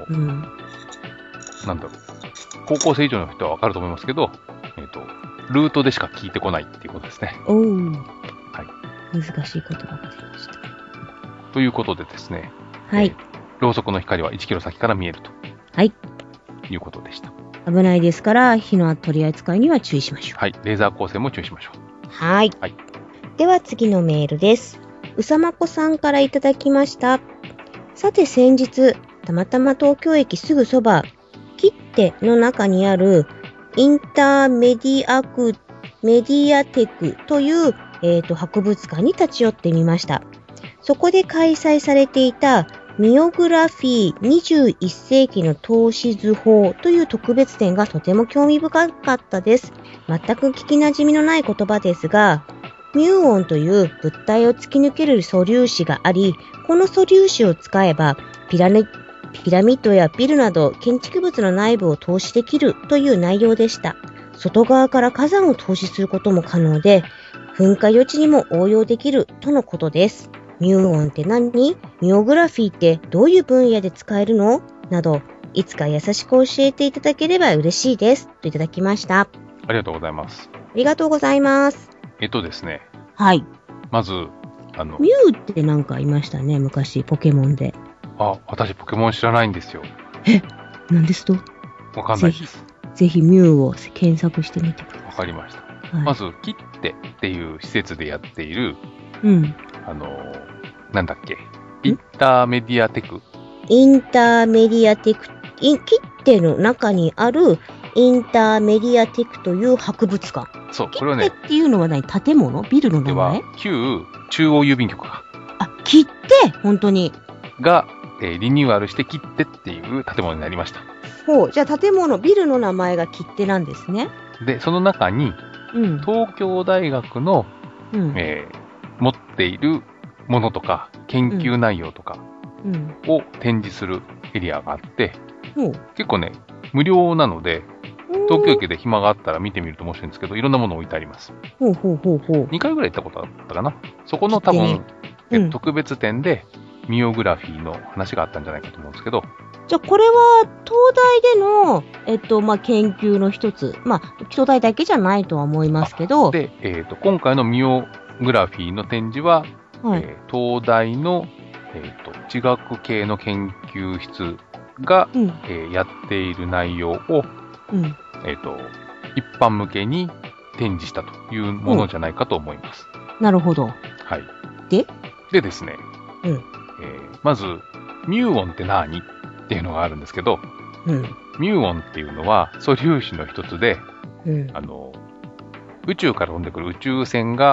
Speaker 2: なんだろう。高校生以上の人はわかると思いますけど、ルートでしか聞いてこないっていうことですね。
Speaker 3: 難しい言葉が出ました。
Speaker 2: ということでですね。ろうそくの光は1キロ先から見えると。いうことでした。
Speaker 3: 危ないですから、火の取り扱いには注意しましょう。
Speaker 2: レーザー光線も注意しましょう。
Speaker 3: では次のメールです。うさまこさんからいただきました。さて先日、たまたま東京駅すぐそば、切手の中にあるインターメディアテクという、博物館に立ち寄ってみました。そこで開催されていたミオグラフィー21世紀の透視図法という特別展がとても興味深かったです。全く聞き馴染みのない言葉ですが、ミューオンという物体を突き抜ける素粒子があり、この素粒子を使えばピラミッドやビルなど建築物の内部を透視できるという内容でした。外側から火山を透視することも可能で、噴火予知にも応用できるとのことです。ミューオンって何？ミオグラフィーってどういう分野で使えるの？など、いつか優しく教えていただければ嬉しいです。といただきました。
Speaker 2: ありがとうございます。
Speaker 3: ありがとうございます。
Speaker 2: ですね。まず、
Speaker 3: ミューってなんかいましたね、昔、ポケモンで。
Speaker 2: 私ポケモン知らないんですよ。
Speaker 3: 何ですと？
Speaker 2: わかんないです。
Speaker 3: ぜひミューを検索してみてください。
Speaker 2: わかりました。まず、キッテっていう施設でやっている、なんだっけ、インターメディアテク。
Speaker 3: インターメディアテク、キッテの中にあるインターメディアテクという博物館。
Speaker 2: そう、これはね。
Speaker 3: キッテっていうのは何？建物？ビルの名前？
Speaker 2: 旧中央郵便局か。
Speaker 3: キッテ？本当に。
Speaker 2: が、リニューアルしてキッテっていう建物になりました。
Speaker 3: じゃあビルの名前がキッテなんですね。
Speaker 2: で、その中に、東京大学の、持っているものとか、研究内容とかを展示するエリアがあって、結構ね、無料なので、東京駅で暇があったら見てみると面白いんですけど、いろんなものを置いてあります。2回ぐらい行ったことあったかな。そこの多分、特別展でミオグラフィーの話があったんじゃないかと思うんですけど。
Speaker 3: じゃあこれは東大での、研究の一つ。東大だけじゃないとは思いますけど。
Speaker 2: で、今回のミオグラフィーの展示は、東大の、地学系の研究室が、やっている内容を、一般向けに展示したというものじゃないかと思います。
Speaker 3: なるほど。
Speaker 2: でですね、まず、ミューオンって何っていうのがあるんですけど、ミューオンっていうのは素粒子の一つで、宇宙から飛んでくる宇宙船が、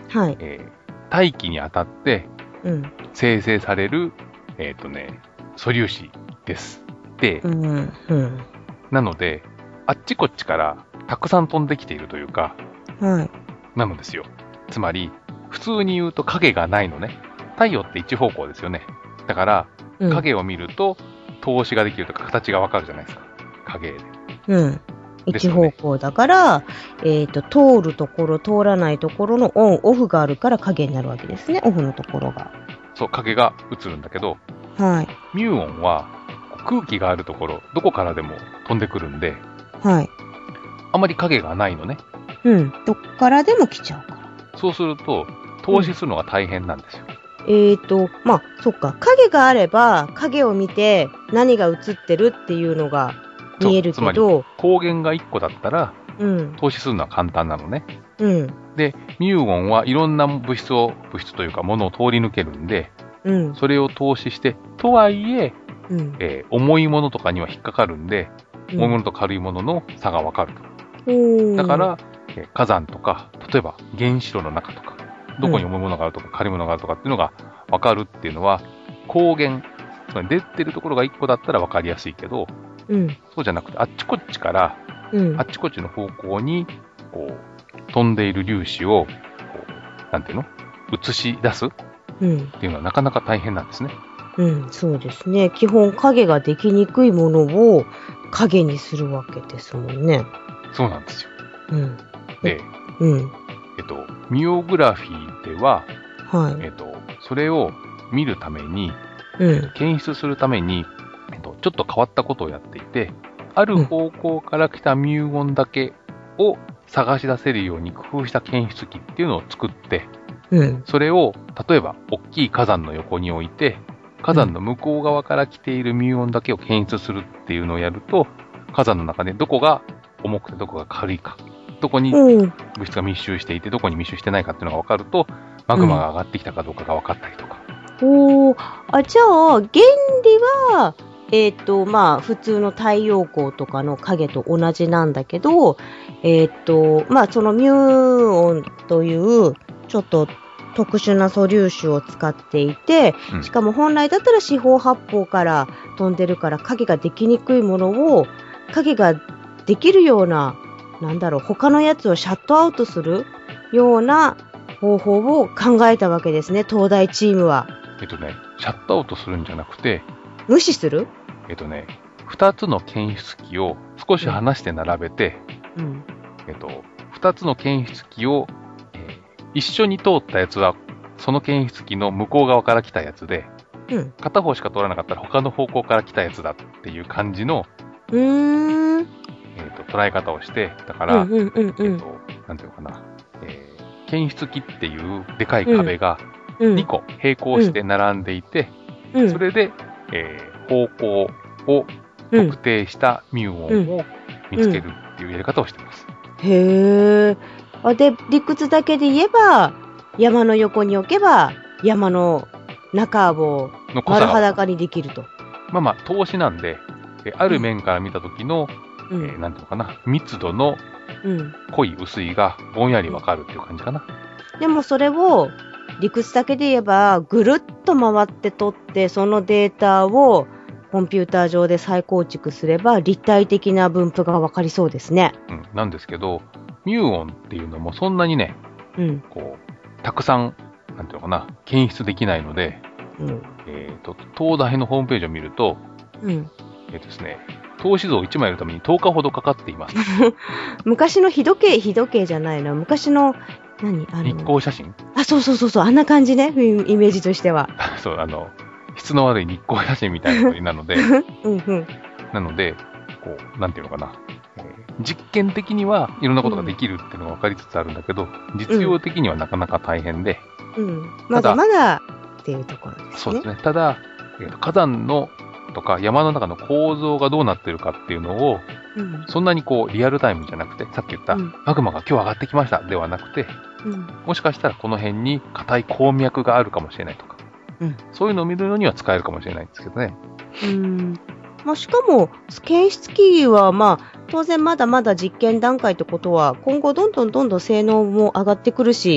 Speaker 3: はい。
Speaker 2: 大気に当たって、生成される、素粒子です。で、なので、あっちこっちからたくさん飛んできているというか、
Speaker 3: はい。
Speaker 2: なのですよ。つまり、普通に言うと影がないのね。太陽って一方向ですよね。だから、影を見ると、透視ができるとか形がわかるじゃないですか。影で。
Speaker 3: 一方向だから、通るところ、通らないところのオン、オフがあるから影になるわけですね。オフのところが。
Speaker 2: そう、影が映るんだけど、
Speaker 3: はい。
Speaker 2: ミューオンは空気があるところ、どこからでも飛んでくるんで、
Speaker 3: はい。
Speaker 2: あまり影がないのね。
Speaker 3: どっからでも来ちゃうから。
Speaker 2: そうすると、透視するのが大変なんですよ。
Speaker 3: まあ、そっか。影があれば、影を見て何が映ってるっていうのが見えるけど。つまり、
Speaker 2: 光源が1個だったら、透視するのは簡単なのね。で、ミューオンはいろんな物質というかものを通り抜けるんで、それを透視して、とはいえ、重いものとかには引っかかるんで、重いものと軽いものの差がわかると。だから、火山とか、例えば原子炉の中とか、どこに重いものがあるとか、軽いものがあるとかっていうのがわかるっていうのは、光源、つまり出てるところが1個だったらわかりやすいけど、そうじゃなくて、あっちこっちから、あっちこっちの方向に、こう、飛んでいる粒子を、こう、なんていうの？映し出すっていうのはなかなか大変なんですね。
Speaker 3: そうですね。基本影ができにくいものを影にするわけですもんね。
Speaker 2: そうなんですよ。で、ミオグラフィーでは、それを見るために、検出するために、ちょっと変わったことをやっていて、ある方向から来たミューオンだけを探し出せるように工夫した検出器っていうのを作って、それを例えば大きい火山の横に置いて、火山の向こう側から来ているミューオンだけを検出するっていうのをやると、火山の中でどこが重くてどこが軽いか、どこに物質が密集していてどこに密集してないかっていうのが分かると、マグマが上がってきたかどうかが分かったりとか。
Speaker 3: じゃあ、原理は、まあ、普通の太陽光とかの影と同じなんだけど、まあ、そのミューオンという、ちょっと特殊な素粒子を使っていて、しかも本来だったら四方八方から飛んでるから影ができにくいものを、影ができるような、他のやつをシャットアウトするような方法を考えたわけですね、東大チームは。
Speaker 2: シャットアウトするんじゃなくて、
Speaker 3: 無視する？
Speaker 2: 二つの検出器を少し離して並べて、二つの検出器を、一緒に通ったやつは、その検出器の向こう側から来たやつで、片方しか通らなかったら他の方向から来たやつだっていう感じの、捉え方をして、だから、なんていうのかな、検出器っていうでかい壁が2個並行して並んでいて、それで、方向を特定したミューオンを見つけるっていうやり方をしています。
Speaker 3: へー。で、理屈だけで言えば、山の横に置けば、山の中を丸裸にできると。
Speaker 2: まあ、透視なんで、ある面から見た時の、なんていうのかな、密度の濃い薄いがぼんやりわかるっていう感じかな。
Speaker 3: でもそれを理屈だけで言えばぐるっと回って取ってそのデータをコンピューター上で再構築すれば立体的な分布がわかりそうですね。
Speaker 2: なんですけどミューオンっていうのもそんなにね、こうたくさんなんていうのかな検出できないので、東大のホームページを見ると、ですね。透視像を1枚やるために10日ほどかかっています。
Speaker 3: 昔の日時計じゃないな。昔の、
Speaker 2: 日光写真？
Speaker 3: そう。あんな感じね。イメージとしては。
Speaker 2: そう、質の悪い日光写真みたいなのなので、なので、こう、なんていうのかな。実験的にはいろんなことができるっていうのが分かりつつあるんだけど、実用的にはなかなか大変で。
Speaker 3: まだまだっていうところですね。
Speaker 2: そうですね。ただ、火山のとか山の中の構造がどうなってるかっていうのを、そんなにこうリアルタイムじゃなくて、さっき言った、マグマが今日上がってきましたではなくて、もしかしたらこの辺に硬い鉱脈があるかもしれないとか、そういうのを見るのには使えるかもしれないんですけどね。
Speaker 3: しかも検出器は当然まだまだ実験段階ってことは今後どんどん性能も上がってくるし、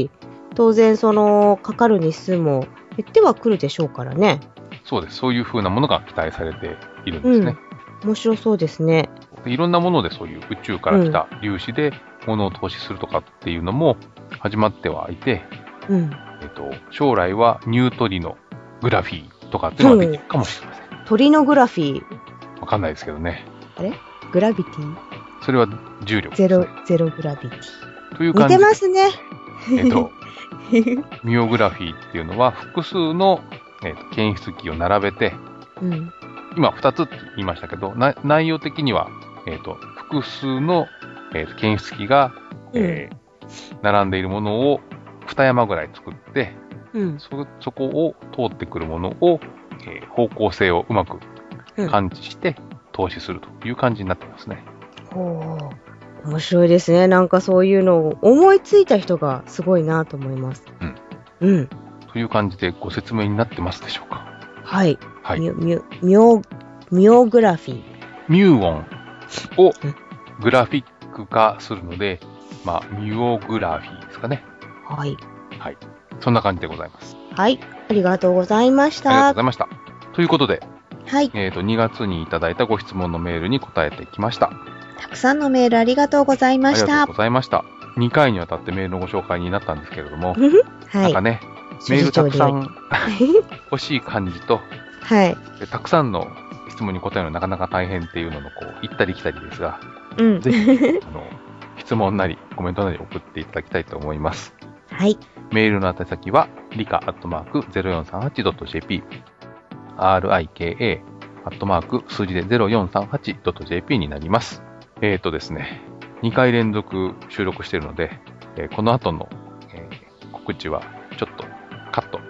Speaker 3: 当然かかる日数も減ってはくるでしょうからね。
Speaker 2: そうです。そういう風なものが期待されているんですね。
Speaker 3: 面白そうですね。
Speaker 2: いろんなものでそういう宇宙から来た粒子で物を投資するとかっていうのも始まってはいて、将来はニュートリノグラフィーとかっていうのができるかもしれません。
Speaker 3: トリノグラフィー。
Speaker 2: わかんないですけどね。
Speaker 3: あれグラビティ？
Speaker 2: それは重力ですね。
Speaker 3: ゼログラビティ。
Speaker 2: という感じで。
Speaker 3: 似てますね。
Speaker 2: ミオグラフィーっていうのは複数の、検出器を並べて、今2つって言いましたけど、内容的には、複数の、検出器が、並んでいるものを2山ぐらい作って、そこを通ってくるものを、方向性をうまく感知して投資するという感じになってますね。
Speaker 3: 面白いですね。なんかそういうのを思いついた人がすごいなと思います。
Speaker 2: という感じでご説明になってますでしょうか。
Speaker 3: はい。ミオグラフィー。
Speaker 2: ミューオンをグラフィック化するので、ミオグラフィーですかね。
Speaker 3: はい。
Speaker 2: はい。そんな感じでございます。
Speaker 3: はい。ありがとうございました。
Speaker 2: ありがとうございました。ということで、
Speaker 3: はい。
Speaker 2: 2月にいただいたご質問のメールに答えてきました。
Speaker 3: たくさんのメールありがとうございました。
Speaker 2: ありがとうございました。2回にわたってメールのご紹介になったんですけれども、なんかね、メールたくさん欲しい感じと、たくさんの質問に答えるのなかなか大変っていうのの行ったり来たりですが、ぜひ質問なりコメントなり送っていただきたいと思います。
Speaker 3: はい。
Speaker 2: メールの宛先はrika@0438.jp rika@ 数字で 0438.jp になります。ですね、2回連続収録しているので、この後の、告知はちょっとカット。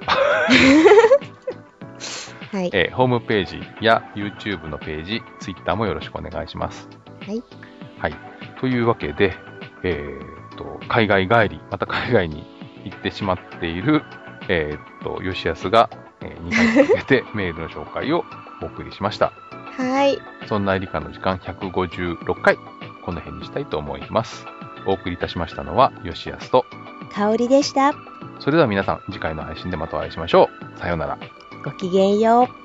Speaker 3: はい。
Speaker 2: ホームページや YouTube のページ、Twitter もよろしくお願いします。
Speaker 3: はい。
Speaker 2: はい。というわけで、海外帰り、また海外に行ってしまっている、吉安が、2回かけてメールの紹介をお送りしました。
Speaker 3: はい。
Speaker 2: そんな理科の時間156回、この辺にしたいと思います。お送りいたしましたのは、吉安と
Speaker 3: 香りでした。
Speaker 2: それでは皆さん、次回の配信でまたお会いしましょう。さようなら。
Speaker 3: ごきげんよう。